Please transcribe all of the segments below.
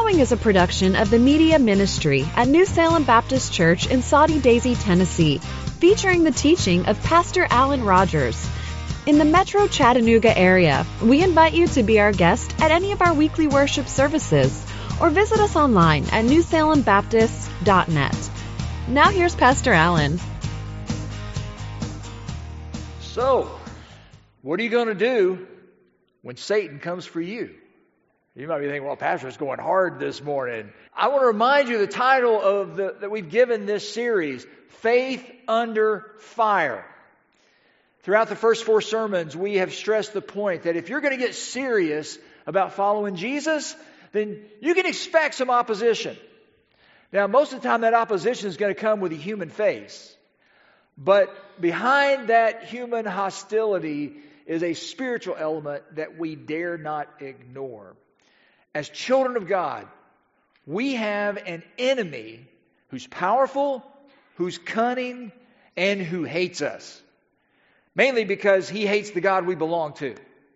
following is a production of the Media Ministry at New Salem Baptist Church in Soddy Daisy, Tennessee, featuring the teaching of Pastor Alan Rogers. In the Metro Chattanooga area, we invite you to be our guest at any of our weekly worship services or visit us online at newsalembaptist.net. Now here's Pastor Alan. So, what are you going to do when Satan comes for you? You might be thinking, well, Pastor's going hard this morning. I want to remind you the title of that we've given this series, Faith Under Fire. Throughout the first 4 sermons, we have stressed the point that if you're going to get serious about following Jesus, then you can expect some opposition. Now, most of the time that opposition is going to come with a human face. But behind that human hostility is a spiritual element that we dare not ignore. As children of God, we have an enemy who's powerful, who's cunning, and who hates us. Mainly because he hates the God we belong to.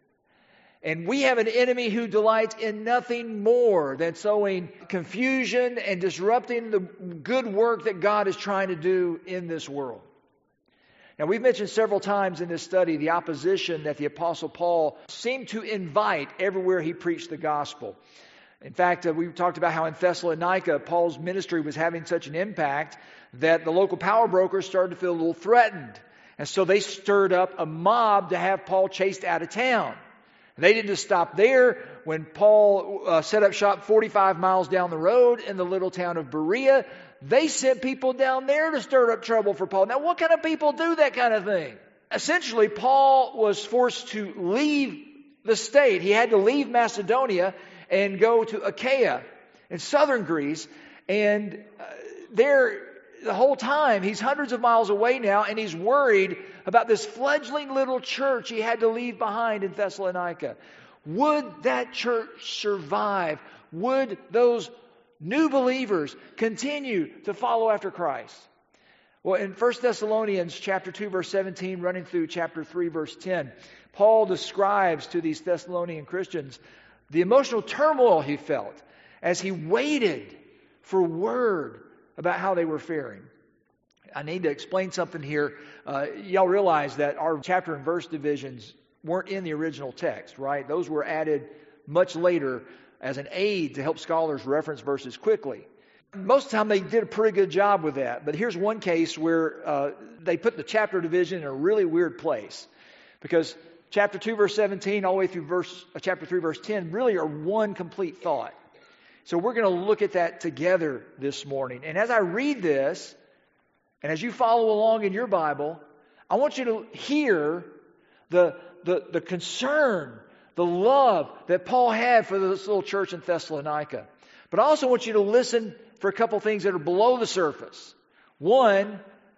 And we have an enemy who delights in nothing more than sowing confusion and disrupting the good work that God is trying to do in this world. Now, we've mentioned several times in this study the opposition that the Apostle Paul seemed to invite everywhere he preached the gospel. In fact, we talked about how in Thessalonica, Paul's ministry was having such an impact that the local power brokers started to feel a little threatened. And so they stirred up a mob to have Paul chased out of town. They didn't just stop there. When Paul set up shop 45 miles down the road in the little town of Berea, they sent people down there to stir up trouble for Paul. Now, what kind of people do that kind of thing? Essentially, Paul was forced to leave the state. He had to leave Macedonia and go to Achaia in southern Greece. And there, the whole time, he's hundreds of miles away now, and he's worried about this fledgling little church he had to leave behind in Thessalonica. Would that church survive? Would those new believers continue to follow after Christ? Well, in 1 Thessalonians chapter 2, verse 17, running through chapter 3, verse 10, Paul describes to these Thessalonian Christians the emotional turmoil he felt as he waited for word about how they were faring. I need to explain something here. Y'all realize that our chapter and verse divisions weren't in the original text, right? Those were added much later as an aid to help scholars reference verses quickly. Most of the time they did a pretty good job with that. But here's one case where they put the chapter division in a really weird place. Because chapter 2, verse 17, all the way through chapter 3, verse 10, really are one complete thought. So we're going to look at that together this morning. And as I read this, and as you follow along in your Bible, I want you to hear the concern, the love that Paul had for this little church in Thessalonica. But I also want you to listen for a couple things that are below the surface. One,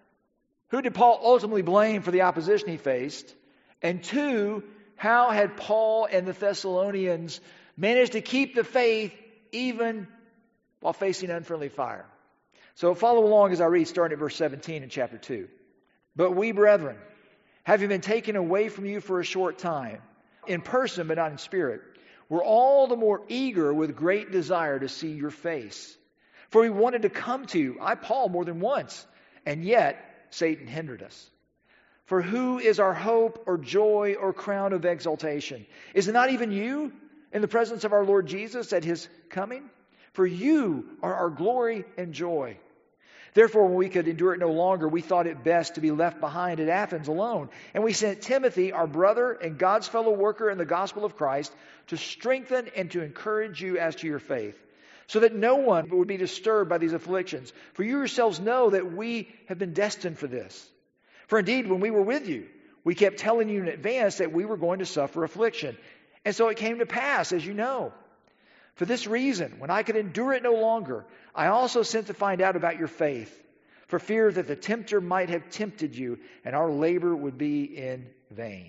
who did Paul ultimately blame for the opposition he faced? And two, how had Paul and the Thessalonians managed to keep the faith even while facing unfriendly fire? So follow along as I read, starting at verse 17 in chapter 2. But we, brethren, having been taken away from you for a short time, in person but not in spirit, we're all the more eager with great desire to see your face. For we wanted to come to you, I, Paul, more than once, and yet Satan hindered us. For who is our hope or joy or crown of exaltation? Is it not even you in the presence of our Lord Jesus at his coming? For you are our glory and joy. Therefore, when we could endure it no longer, we thought it best to be left behind at Athens alone. And we sent Timothy, our brother and God's fellow worker in the gospel of Christ, to strengthen and to encourage you as to your faith, so that no one would be disturbed by these afflictions. For you yourselves know that we have been destined for this. For indeed, when we were with you, we kept telling you in advance that we were going to suffer affliction. And so it came to pass, as you know. For this reason, when I could endure it no longer, I also sent to find out about your faith, for fear that the tempter might have tempted you, and our labor would be in vain.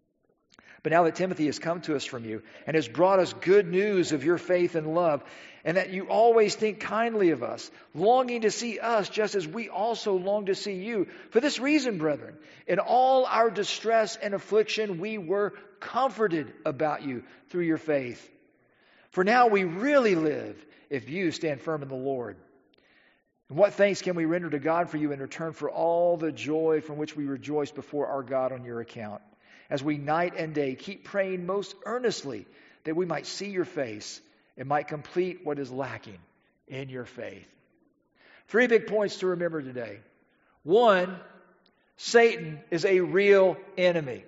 But now that Timothy has come to us from you, and has brought us good news of your faith and love, and that you always think kindly of us, longing to see us just as we also long to see you. For this reason, brethren, in all our distress and affliction, we were comforted about you through your faith. For now we really live if you stand firm in the Lord. And what thanks can we render to God for you in return for all the joy from which we rejoice before our God on your account, as we night and day keep praying most earnestly that we might see your face and might complete what is lacking in your faith. 3 big points to remember today. 1, Satan is a real enemy.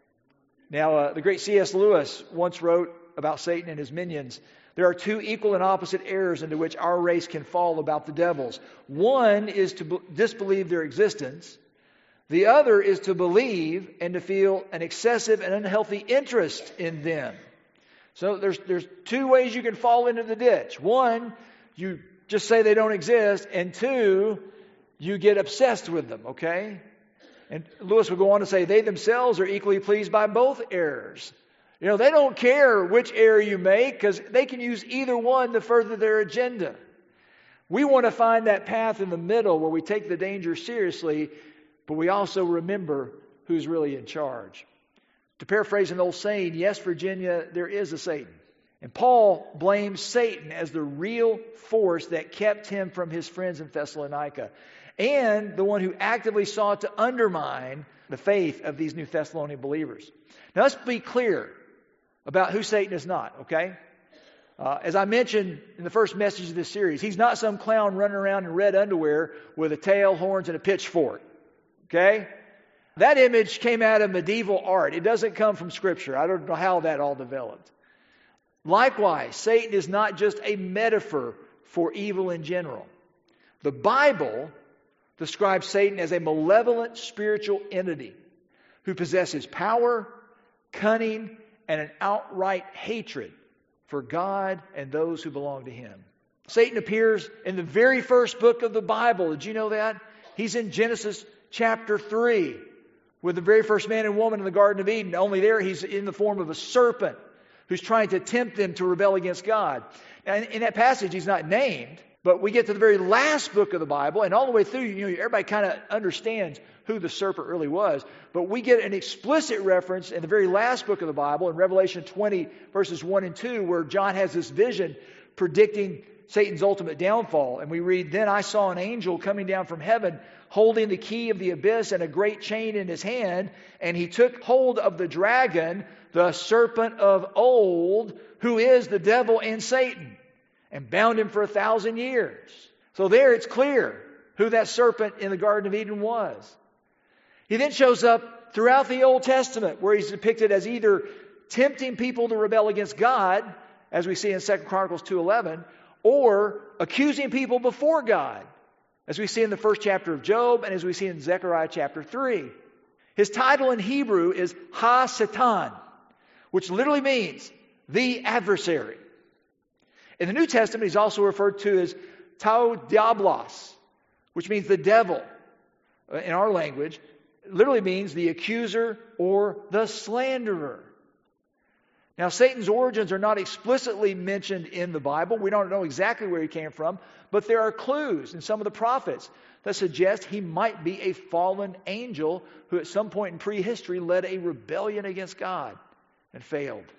Now, the great C.S. Lewis once wrote about Satan and his minions, there are 2 equal and opposite errors into which our race can fall about the devils. One is to disbelieve their existence. The other is to believe and to feel an excessive and unhealthy interest in them. So there's 2 ways you can fall into the ditch. 1, you just say they don't exist. And 2, you get obsessed with them, okay? And Lewis would go on to say, they themselves are equally pleased by both errors. You know, they don't care which error you make because they can use either one to further their agenda. We want to find that path in the middle where we take the danger seriously, but we also remember who's really in charge. To paraphrase an old saying, yes, Virginia, there is a Satan. And Paul blames Satan as the real force that kept him from his friends in Thessalonica, and the one who actively sought to undermine the faith of these New Thessalonian believers. Now let's be clear about who Satan is not, okay? As I mentioned in the first message of this series, he's not some clown running around in red underwear with a tail, horns, and a pitchfork, okay? That image came out of medieval art. It doesn't come from Scripture. I don't know how that all developed. Likewise, Satan is not just a metaphor for evil in general. The Bible describes Satan as a malevolent spiritual entity who possesses power, cunning, and an outright hatred for God and those who belong to Him. Satan appears in the very first book of the Bible. Did you know that? He's in Genesis chapter 3 with the very first man and woman in the Garden of Eden. Only there he's in the form of a serpent who's trying to tempt them to rebel against God. And in that passage, he's not named, but we get to the very last book of the Bible, and all the way through, everybody kind of understands who the serpent really was. But we get an explicit reference in the very last book of the Bible, in Revelation 20, verses 1 and 2, where John has this vision predicting Satan's ultimate downfall. And we read, "Then I saw an angel coming down from heaven, holding the key of the abyss and a great chain in his hand. And he took hold of the dragon, the serpent of old, who is the devil and Satan, and bound him for 1,000 years." So there it's clear who that serpent in the Garden of Eden was. He then shows up throughout the Old Testament, where he's depicted as either tempting people to rebel against God, as we see in 2 Chronicles 2:11, or accusing people before God, as we see in the first chapter of Job and as we see in Zechariah chapter 3. His title in Hebrew is Ha-Satan, which literally means the adversary. In the New Testament, he's also referred to as Tau Diablos, which means the devil. In our language, it literally means the accuser or the slanderer. Now, Satan's origins are not explicitly mentioned in the Bible. We don't know exactly where he came from, but there are clues in some of the prophets that suggest he might be a fallen angel who at some point in prehistory led a rebellion against God and failed.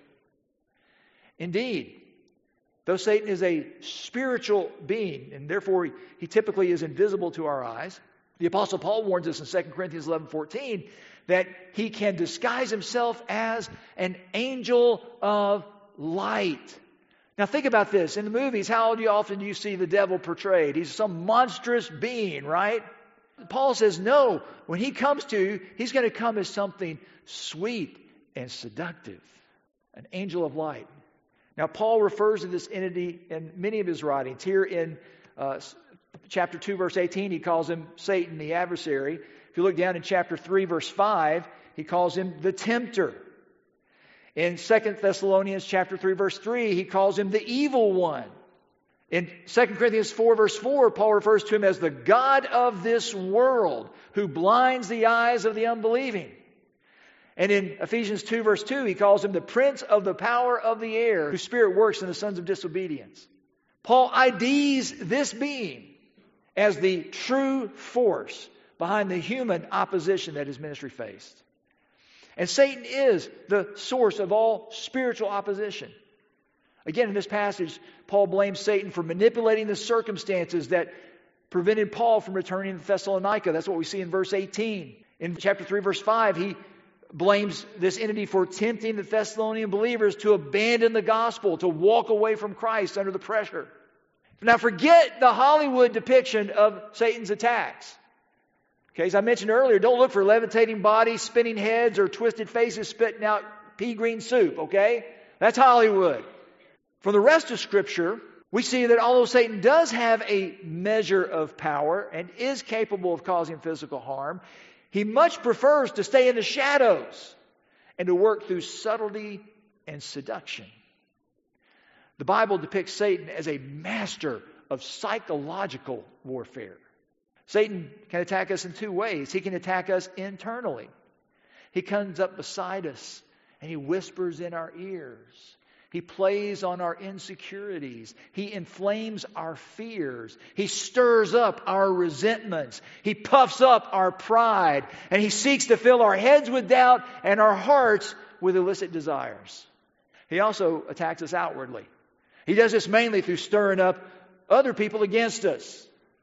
Indeed, though Satan is a spiritual being, and therefore he typically is invisible to our eyes, the Apostle Paul warns us in 2 Corinthians 11:14 that he can disguise himself as an angel of light. Now think about this. In the movies, how often do you see the devil portrayed? He's some monstrous being, right? Paul says, no, when he comes to you, he's going to come as something sweet and seductive, an angel of light. Now, Paul refers to this entity in many of his writings. Here in chapter 2, verse 18, he calls him Satan, the adversary. If you look down in chapter 3, verse 5, he calls him the tempter. In 2 Thessalonians chapter 3, verse 3, he calls him the evil one. In 2 Corinthians 4, verse 4, Paul refers to him as the God of this world, who blinds the eyes of the unbelieving. And in Ephesians 2, verse 2, he calls him the prince of the power of the air, whose spirit works in the sons of disobedience. Paul IDs this being as the true force behind the human opposition that his ministry faced. And Satan is the source of all spiritual opposition. Again, in this passage, Paul blames Satan for manipulating the circumstances that prevented Paul from returning to Thessalonica. That's what we see in verse 18. In chapter 3, verse 5, he blames this entity for tempting the Thessalonian believers to abandon the gospel, to walk away from Christ under the pressure. Now forget the Hollywood depiction of Satan's attacks. Okay, as I mentioned earlier, don't look for levitating bodies, spinning heads, or twisted faces spitting out pea green soup, okay? That's Hollywood. From the rest of Scripture, we see that although Satan does have a measure of power and is capable of causing physical harm, he much prefers to stay in the shadows and to work through subtlety and seduction. The Bible depicts Satan as a master of psychological warfare. Satan can attack us in two ways. He can attack us internally. He comes up beside us and he whispers in our ears. He plays on our insecurities. He inflames our fears. He stirs up our resentments. He puffs up our pride. And he seeks to fill our heads with doubt and our hearts with illicit desires. He also attacks us outwardly. He does this mainly through stirring up other people against us.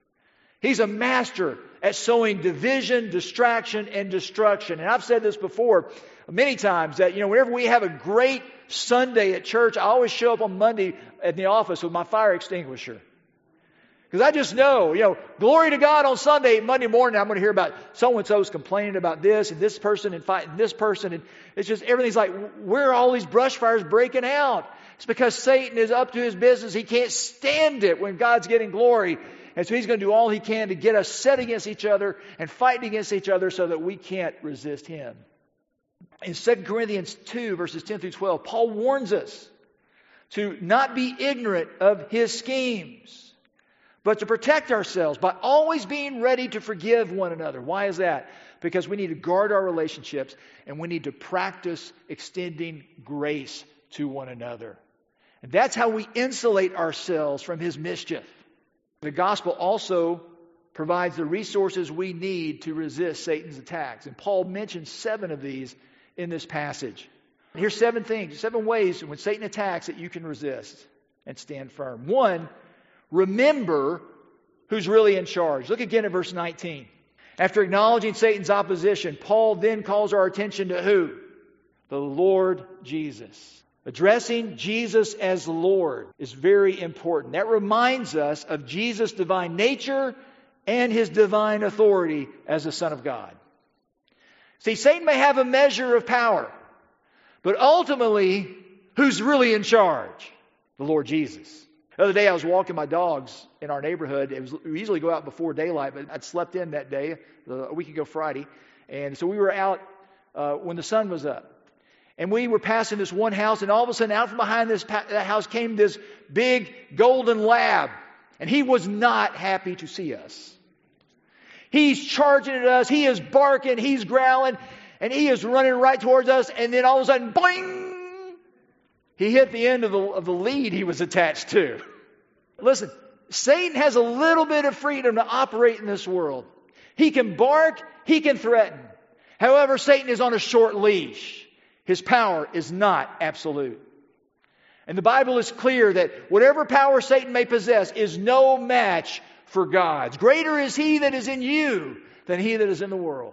He's a master at sowing division, distraction, and destruction. And I've said this before many times that, whenever we have a great Sunday at church, I always show up on Monday at the office with my fire extinguisher. Because I just know, glory to God on Sunday, Monday morning, I'm going to hear about so-and-so's complaining about this and this person and fighting this person. And it's just, everything's like, where are all these brush fires breaking out? It's because Satan is up to his business. He can't stand it when God's getting glory. And so he's going to do all he can to get us set against each other and fighting against each other so that we can't resist him. In 2 Corinthians 2, verses 10 through 12, Paul warns us to not be ignorant of his schemes, but to protect ourselves by always being ready to forgive one another. Why is that? Because we need to guard our relationships and we need to practice extending grace to one another. And that's how we insulate ourselves from his mischief. The gospel also provides the resources we need to resist Satan's attacks. And Paul mentions 7 of these in this passage. And here's 7 things, 7 ways when Satan attacks that you can resist and stand firm. 1, remember who's really in charge. Look again at verse 19. After acknowledging Satan's opposition, Paul then calls our attention to who? The Lord Jesus. Addressing Jesus as Lord is very important. That reminds us of Jesus' divine nature and his divine authority as the Son of God. See, Satan may have a measure of power, but ultimately, who's really in charge? The Lord Jesus. The other day I was walking my dogs in our neighborhood. We usually go out before daylight, but I'd slept in that day, a week ago Friday. And so we were out when the sun was up. And we were passing this one house, and all of a sudden, out from behind that house came this big golden lab. And he was not happy to see us. He's charging at us. He is barking. He's growling. And he is running right towards us. And then all of a sudden, boing! He hit the end of the lead he was attached to. Listen, Satan has a little bit of freedom to operate in this world. He can bark. He can threaten. However, Satan is on a short leash. His power is not absolute. And the Bible is clear that whatever power Satan may possess is no match for God's. Greater is he that is in you than he that is in the world.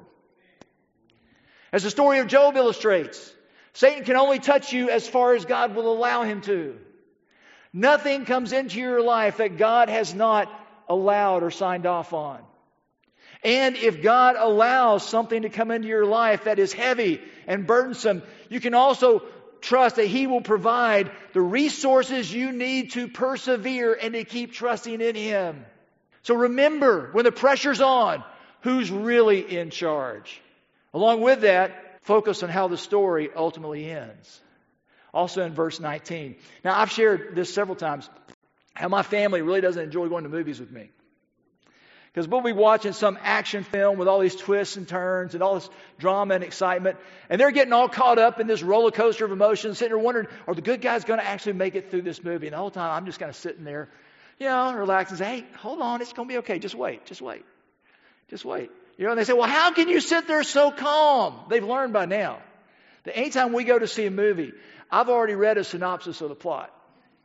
As the story of Job illustrates, Satan can only touch you as far as God will allow him to. Nothing comes into your life that God has not allowed or signed off on. And if God allows something to come into your life that is heavy and burdensome, you can also trust that he will provide the resources you need to persevere and to keep trusting in him. So remember, when the pressure's on, who's really in charge? Along with that, focus on how the story ultimately ends. Also in verse 19. Now, I've shared this several times, how my family really doesn't enjoy going to movies with me. Because we'll be watching some action film with all these twists and turns and all this drama and excitement. And they're getting all caught up in this roller coaster of emotions, sitting there wondering, are the good guys going to actually make it through this movie? And the whole time I'm just kind of sitting there, relax and say, hey, hold on, it's going to be okay. Just wait. And they say, well, how can you sit there so calm? They've learned by now that anytime we go to see a movie, I've already read a synopsis of the plot.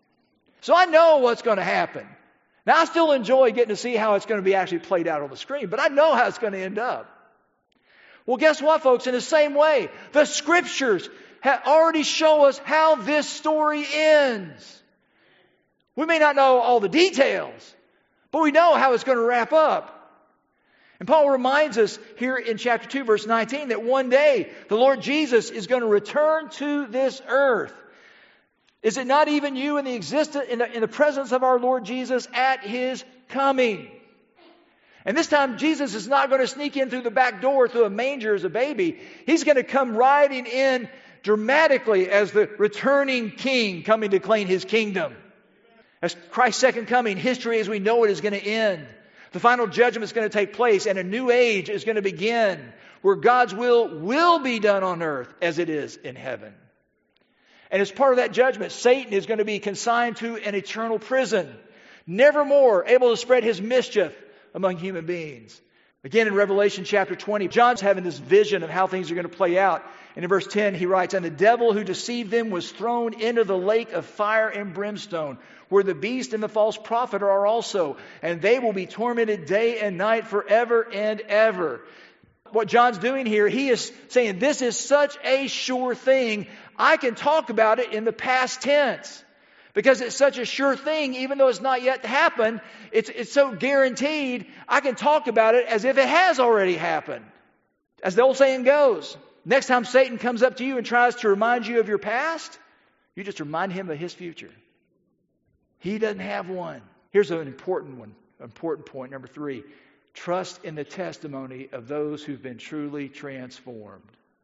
So I know what's going to happen. Now, I still enjoy getting to see how it's going to be actually played out on the screen, but I know how it's going to end up. Well, guess what, folks? In the same way, the Scriptures already show us how this story ends. We may not know all the details, but we know how it's going to wrap up. And Paul reminds us here in chapter 2, verse 19, that one day the Lord Jesus is going to return to this earth. Is it not even you in the presence of our Lord Jesus at His coming? And this time Jesus is not going to sneak in through the back door through a manger as a baby. He's going to come riding in dramatically as the returning king coming to claim His kingdom. As Christ's second coming, history as we know it is going to end. The final judgment is going to take place and a new age is going to begin where God's will be done on earth as it is in heaven. And as part of that judgment, Satan is going to be consigned to an eternal prison, never more able to spread his mischief among human beings. Again, in Revelation chapter 20, John's having this vision of how things are going to play out. And in verse 10, he writes, "And the devil who deceived them was thrown into the lake of fire and brimstone, where the beast and the false prophet are also. And they will be tormented day and night forever and ever." What John's doing here, he is saying, this is such a sure thing. I can talk about it in the past tense. Because it's such a sure thing, even though it's not yet happened, it's so guaranteed, I can talk about it as if it has already happened. As the old saying goes, next time Satan comes up to you and tries to remind you of your past, you just remind him of his future. He doesn't have one. Here's an important point, number 3. Trust in the testimony of those who've been truly transformed.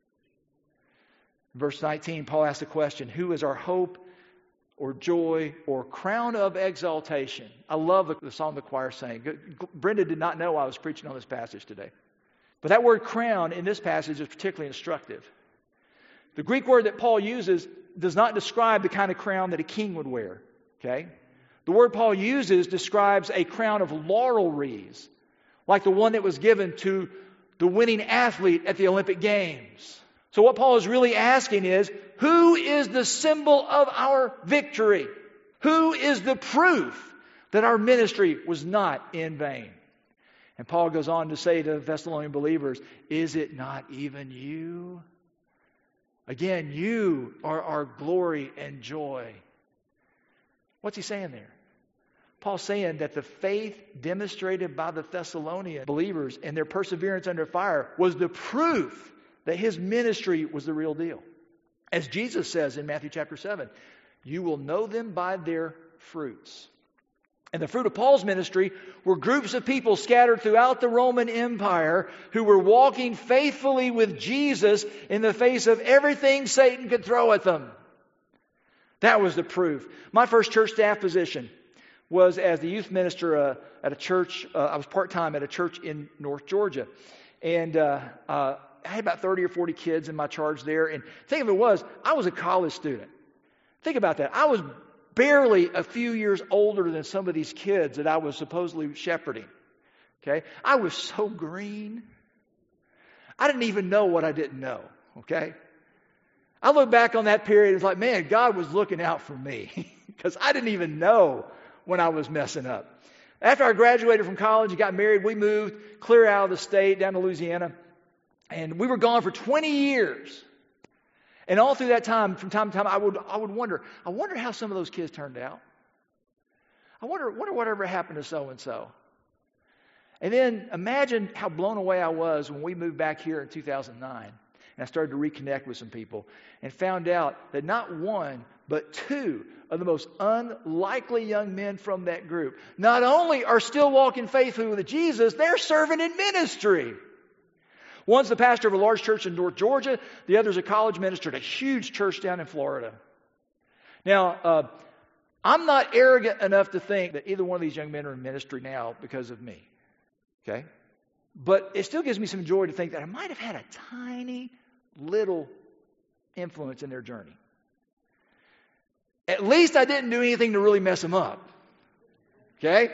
Verse 19, Paul asks the question, who is our hope or joy or crown of exaltation? I love the song the choir sang. Brenda did not know I was preaching on this passage today. But that word crown in this passage is particularly instructive. The Greek word that Paul uses does not describe the kind of crown that a king would wear. Okay? The word Paul uses describes a crown of laurel wreaths, like the one that was given to the winning athlete at the Olympic Games. So what Paul is really asking is, who is the symbol of our victory? Who is the proof that our ministry was not in vain? And Paul goes on to say to the Thessalonian believers, is it not even you? Again, you are our glory and joy. What's he saying there? Paul's saying that the faith demonstrated by the Thessalonian believers and their perseverance under fire was the proof that his ministry was the real deal. As Jesus says in Matthew chapter 7, you will know them by their fruits. And the fruit of Paul's ministry were groups of people scattered throughout the Roman Empire who were walking faithfully with Jesus in the face of everything Satan could throw at them. That was the proof. My first church staff position was as the youth minister at a church. I was part-time at a church in North Georgia. And I had about 30 or 40 kids in my charge there. And the thing of it was, I was a college student. Think about that. I was barely a few years older than some of these kids that I was supposedly shepherding. Okay? I was so green. I didn't even know what I didn't know. Okay? I look back on that period, it's like, man, God was looking out for me. Because I didn't even know when I was messing up. After I graduated from college and got married, we moved clear out of the state down to Louisiana. And we were gone for 20 years. And all through that time, from time to time, I would wonder how some of those kids turned out. I wonder whatever happened to so-and-so. And then imagine how blown away I was when we moved back here in 2009. And I started to reconnect with some people and found out that not one, but 2 of the most unlikely young men from that group not only are still walking faithfully with Jesus, they're serving in ministry. One's the pastor of a large church in North Georgia. The other's a college minister at a huge church down in Florida. Now, I'm not arrogant enough to think that either one of these young men are in ministry now because of me. Okay? But it still gives me some joy to think that I might have had a tiny little influence in their journey. At least I didn't do anything to really mess them up. Okay?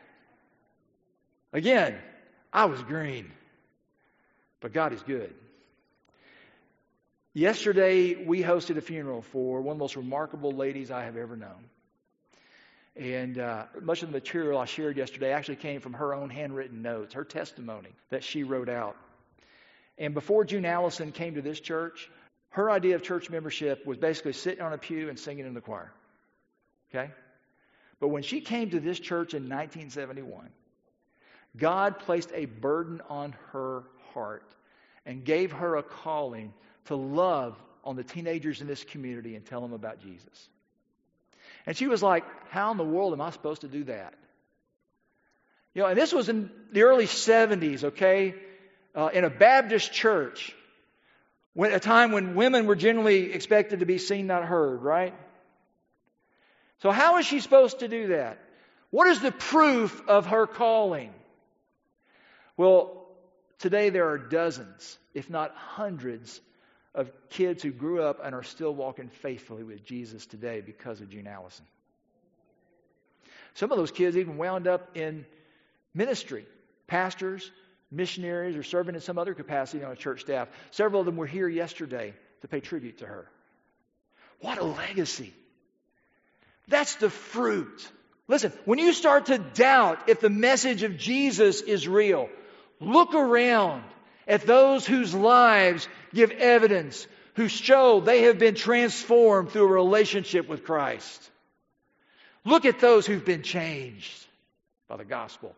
Again, I was green. But God is good. Yesterday, we hosted a funeral for one of the most remarkable ladies I have ever known. And much of the material I shared yesterday actually came from her own handwritten notes, her testimony that she wrote out. And before June Allison came to this church, her idea of church membership was basically sitting on a pew and singing in the choir. Okay? But when she came to this church in 1971, God placed a burden on her heart and gave her a calling to love on the teenagers in this community and tell them about Jesus. And she was like, how in the world am I supposed to do that? You know, and this was in the early 70s, okay, in a Baptist church, a time when women were generally expected to be seen, not heard, right? So how is she supposed to do that? What is the proof of her calling? Well, today there are dozens, if not hundreds, of kids who grew up and are still walking faithfully with Jesus today because of June Allison. Some of those kids even wound up in ministry, pastors, missionaries, or serving in some other capacity on a church staff. Several of them were here yesterday to pay tribute to her. What a legacy. That's the fruit. Listen, when you start to doubt if the message of Jesus is real, look around at those whose lives give evidence, who show they have been transformed through a relationship with Christ. Look at those who've been changed by the gospel.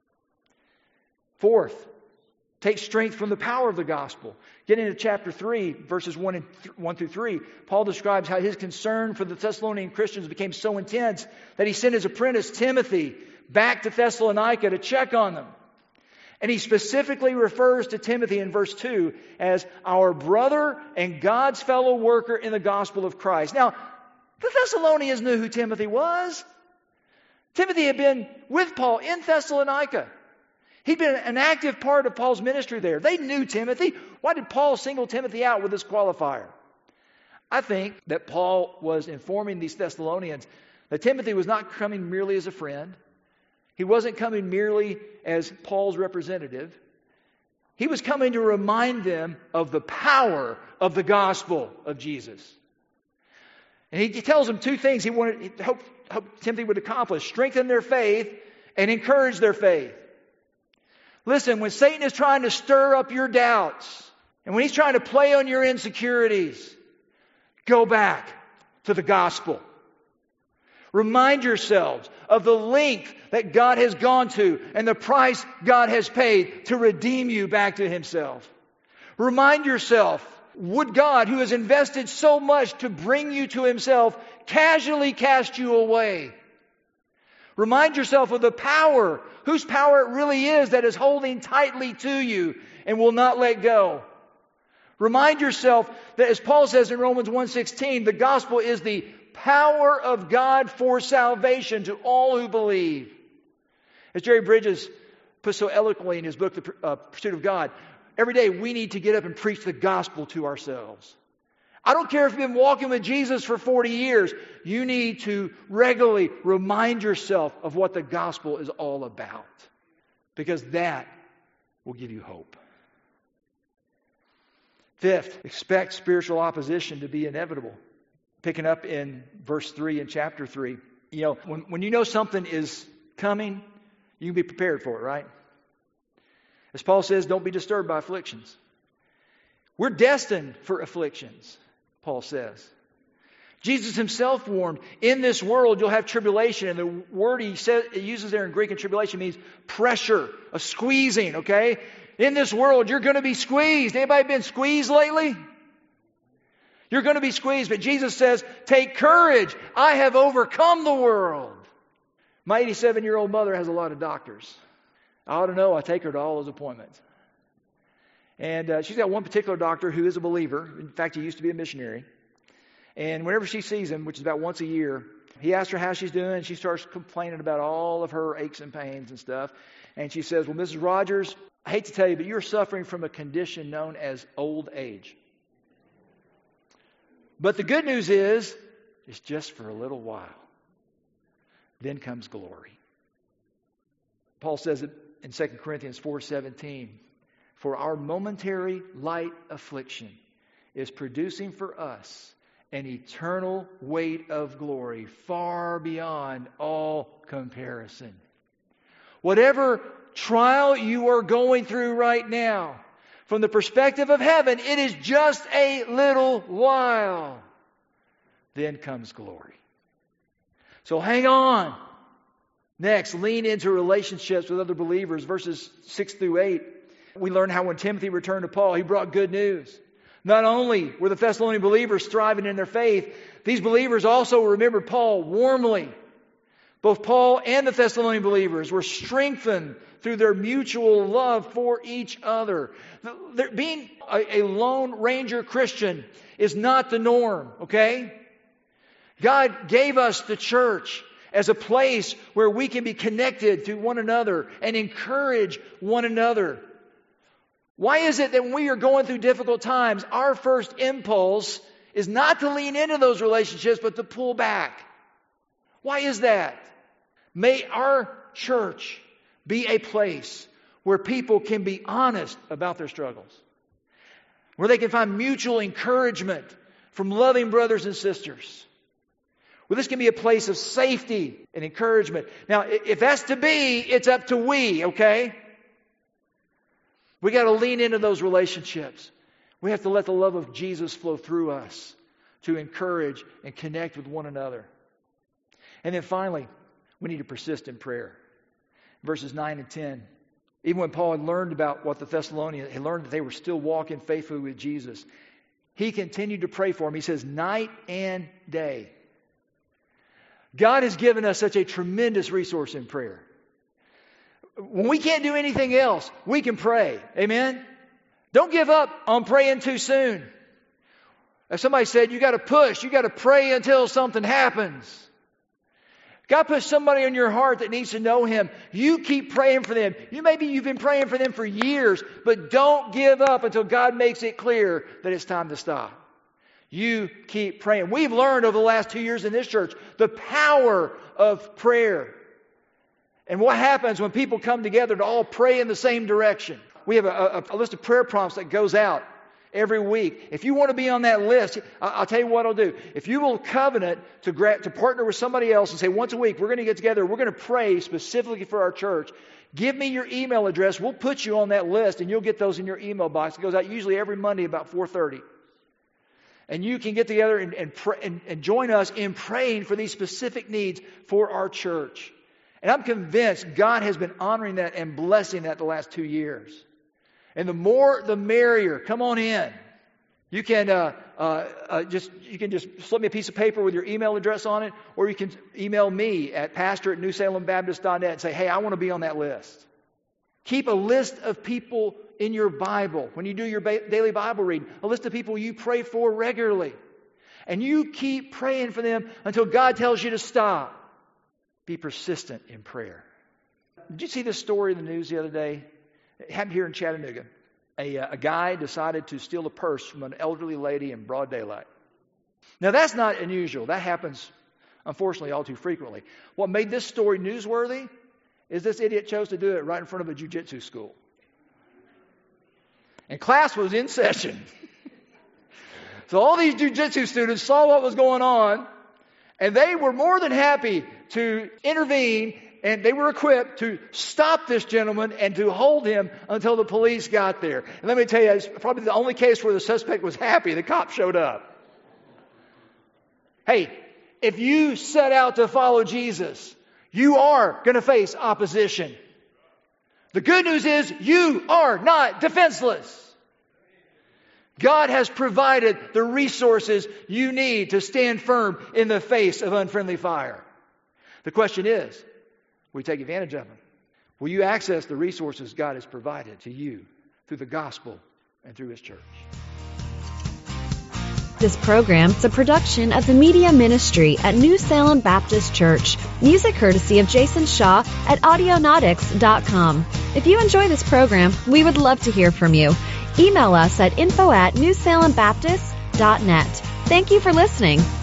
Fourth, take strength from the power of the gospel. Get into chapter 3, verses 1 through 3. Paul describes how his concern for the Thessalonian Christians became so intense that he sent his apprentice Timothy back to Thessalonica to check on them. And he specifically refers to Timothy in verse 2 as our brother and God's fellow worker in the gospel of Christ. Now, the Thessalonians knew who Timothy was. Timothy had been with Paul in Thessalonica. He'd been an active part of Paul's ministry there. They knew Timothy. Why did Paul single Timothy out with this qualifier? I think that Paul was informing these Thessalonians that Timothy was not coming merely as a friend. He wasn't coming merely as Paul's representative. He was coming to remind them of the power of the gospel of Jesus. And he tells them two things he hoped Timothy would accomplish: strengthen their faith and encourage their faith. Listen, when Satan is trying to stir up your doubts, and when he's trying to play on your insecurities, go back to the gospel. Remind yourselves of the length that God has gone to and the price God has paid to redeem you back to Himself. Remind yourself, would God, who has invested so much to bring you to Himself, casually cast you away? Remind yourself of the power, whose power it really is that is holding tightly to you and will not let go. Remind yourself that, as Paul says in Romans 1:16, the gospel is the power of God for salvation to all who believe. As Jerry Bridges put so eloquently in his book, The Pursuit of God, every day we need to get up and preach the gospel to ourselves. I don't care if you've been walking with Jesus for 40 years. You need to regularly remind yourself of what the gospel is all about, because that will give you hope. Fifth, expect spiritual opposition to be inevitable. Picking up in verse 3 in chapter 3. You know, when you know something is coming, you can be prepared for it, right? As Paul says, don't be disturbed by afflictions. We're destined for afflictions, Paul says. Jesus Himself warned, in this world you'll have tribulation. And the word he uses there in Greek in tribulation means pressure, a squeezing, okay? In this world you're going to be squeezed. Anybody been squeezed lately? You're going to be squeezed, but Jesus says, take courage. I have overcome the world. My 87-year-old mother has a lot of doctors. I ought to know. I take her to all those appointments. And she's got one particular doctor who is a believer. In fact, he used to be a missionary. And whenever she sees him, which is about once a year, he asks her how she's doing, and she starts complaining about all of her aches and pains and stuff. And she says, well, Mrs. Rogers, I hate to tell you, but you're suffering from a condition known as old age. But the good news is, it's just for a little while. Then comes glory. Paul says it in 2 Corinthians 4:17. For our momentary light affliction is producing for us an eternal weight of glory far beyond all comparison. Whatever trial you are going through right now, from the perspective of heaven, it is just a little while. Then comes glory. So hang on. Next, lean into relationships with other believers. Verses 6 through 8. We learn how when Timothy returned to Paul, he brought good news. Not only were the Thessalonian believers thriving in their faith, these believers also remembered Paul warmly. Both Paul and the Thessalonian believers were strengthened through their mutual love for each other. Being a Lone Ranger Christian is not the norm, okay? God gave us the church as a place where we can be connected to one another and encourage one another. Why is it that when we are going through difficult times, our first impulse is not to lean into those relationships, but to pull back? Why is that? May our church be a place where people can be honest about their struggles, where they can find mutual encouragement from loving brothers and sisters. Well, this can be a place of safety and encouragement. Now, if that's to be, it's up to we, okay? We got to lean into those relationships. We have to let the love of Jesus flow through us to encourage and connect with one another. And then finally, we need to persist in prayer. Verses 9 and 10. Even when Paul had learned about what the Thessalonians, he learned that they were still walking faithfully with Jesus, he continued to pray for them. He says, night and day. God has given us such a tremendous resource in prayer. When we can't do anything else, we can pray. Amen? Don't give up on praying too soon. As somebody said, you got to push. You got to pray until something happens. God puts somebody in your heart that needs to know Him. You keep praying for them. Maybe you've been praying for them for years, but don't give up until God makes it clear that it's time to stop. You keep praying. We've learned over the last 2 years in this church the power of prayer. And what happens when people come together to all pray in the same direction? We have a list of prayer prompts that goes out every week. If you want to be on that list, I'll tell you what I'll do. If you will covenant to partner with somebody else and say, once a week, we're going to get together, we're going to pray specifically for our church. Give me your email address. We'll put you on that list, and you'll get those in your email box. It goes out usually every Monday about 4:30. And you can get together and join us in praying for these specific needs for our church. And I'm convinced God has been honoring that and blessing that the last 2 years. And the more, the merrier. Come on in. You can just slip me a piece of paper with your email address on it, or you can email me at pastor@newsalembaptist.net and say, hey, I want to be on that list. Keep a list of people in your Bible when you do your daily Bible reading, a list of people you pray for regularly. And you keep praying for them until God tells you to stop. Be persistent in prayer. Did you see this story in the news the other day? It happened here in Chattanooga. A guy decided to steal a purse from an elderly lady in broad daylight. Now, that's not unusual. That happens, unfortunately, all too frequently. What made this story newsworthy is this idiot chose to do it right in front of a jiu-jitsu school. And class was in session. So all these jiu-jitsu students saw what was going on, and they were more than happy to intervene, and they were equipped to stop this gentleman and to hold him until the police got there. And let me tell you, it's probably the only case where the suspect was happy the cop showed up. Hey, if you set out to follow Jesus, you are going to face opposition. The good news is you are not defenseless. God has provided the resources you need to stand firm in the face of unfriendly fire. The question is, will you take advantage of them? Will you access the resources God has provided to you through the gospel and through His church? This program is a production of the media ministry at New Salem Baptist Church. Music courtesy of Jason Shaw at Audionautics.com. If you enjoy this program, we would love to hear from you. Email us at info@newsalembaptist.net. Thank you for listening.